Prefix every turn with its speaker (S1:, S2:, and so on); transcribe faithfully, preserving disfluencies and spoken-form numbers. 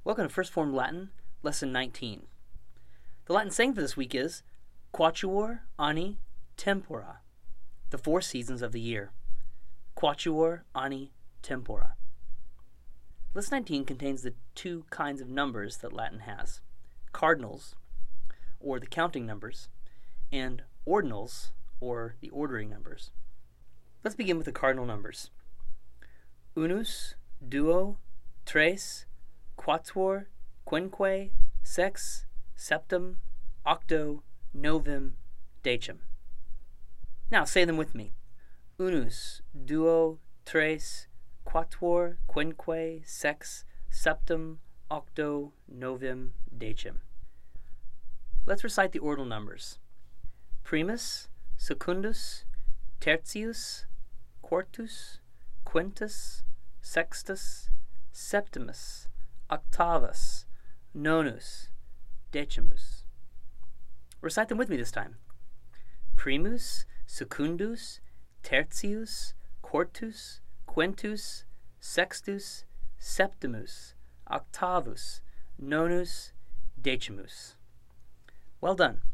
S1: Welcome to First Form Latin, Lesson nineteen. The Latin saying for this week is Quatuor Anni Tempora, the four seasons of the year. Quatuor Anni Tempora. Lesson nineteen contains the two kinds of numbers that Latin has: cardinals, or the counting numbers, and ordinals, or the ordering numbers. Let's begin with the cardinal numbers. Unus, duo, tres, quatuor, quinque, sex, septem, octo, novem, decem. Now say them with me. Unus, duo, tres, quatuor, quinque, sex, septem, octo, novem, decem. Let's recite the ordinal numbers. Primus, secundus, tertius, quartus, quintus, sextus, septimus, octavus, nonus, decimus. Recite them with me this time. Primus, secundus, tertius, quartus, quintus, sextus, septimus, octavus, nonus, decimus. Well done.